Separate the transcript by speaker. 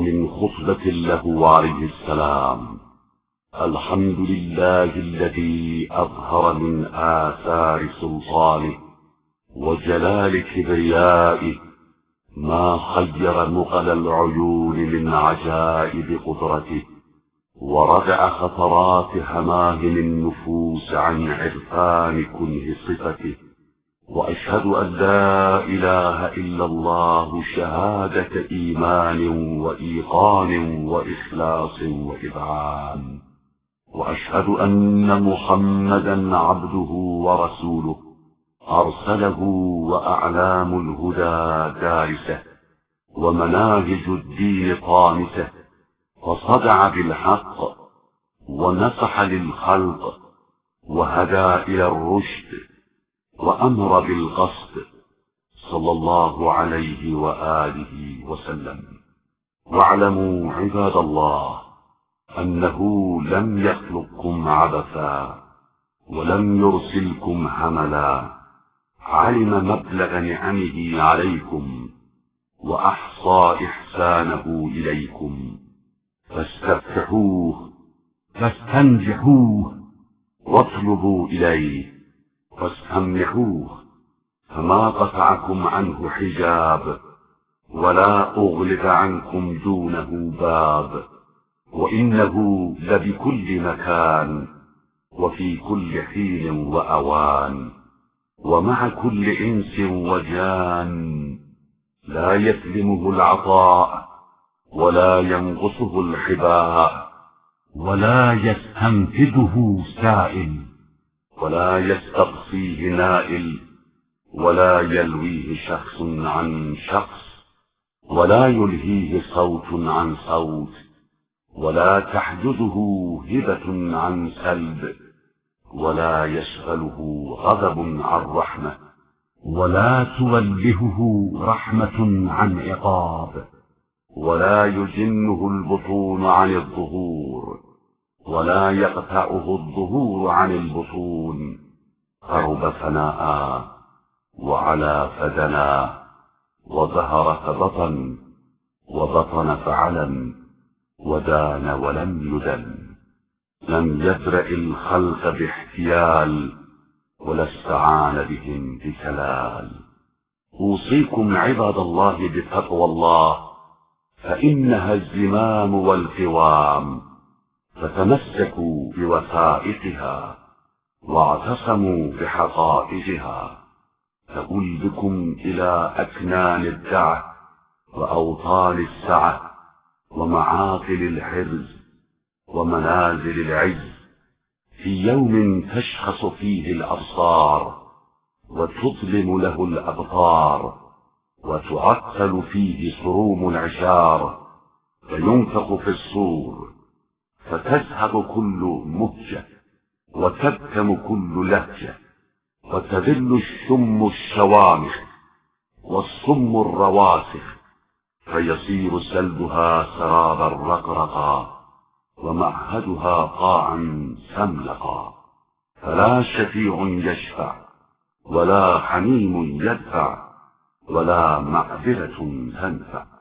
Speaker 1: ومن خطبة له عليه السلام: الحمد لله الذي أظهر من آثار سلطانه وجلال كبريائه ما خير مقل العيون من عجائب قدرته، وردع خطرات هماهم النفوس عن عرفان كنه صفته. وأشهد أن لا إله إلا الله شهادة إيمان وإيقان وإخلاص وإذعان. وأشهد أن محمدا عبده ورسوله أرسله وأعلام الهدى دارسه ومناهج الدين طامسه، فصدع بالحق ونصح للخلق وهدى إلى الرشد وأمر بالقسط، صلى الله عليه وآله وسلم. واعلموا عباد الله أنه لم يخلقكم عبثا ولم يرسلكم هملا، علم مبلغ نعمه عليكم وأحصى إحسانه إليكم، فاستفتحوه فاستنجحوه واطلبوا إليه فاستمنحوه، فما قطعكم عنه حجاب ولا أغلق عنكم دونه باب، وإنه لبكل مكان وفي كل حين وأوان ومع كل إنس وجان، لا يسلمه العطاء ولا ينقصه الحباء ولا يستنفذه سائل ولا يستقصيه نائل ولا يلويه شخص عن شخص ولا يلهيه صوت عن صوت ولا تحجزه هبة عن سلب ولا يشغله غضب عن رحمة ولا تولهه رحمة عن عقاب ولا يجنه البطون عن الظهور ولا يقطعه الظهور عن البطون، قرب فناء وعلى فدنا وظهر فبطن وبطن فعلم ودان ولم يدن، لم يبرأ الخلق باحتيال ولا استعان بهم بكلال. أوصيكم عباد الله بتقوى الله، فإنها الزمام والقوام، فتمسكوا بوثائقها واعتصموا بحقائقها. فقل بكم إلى أكنان الدعة وأوطان السعة ومعاقل الحرز ومنازل العز، في يوم تشخص فيه الأبصار وتظلم له الأبطار وتعطل فيه صروم العشار، فينفخ في الصور فتذهب كل مهجة وتبكم كل لهجة وتذل الشم الشوامخ والصم الرواسخ، فيصير سلبها سرابا رقرقا ومعهدها قاعا سملقا، فلا شفيع يشفع ولا حميم يدفع ولا معذرة تنفع.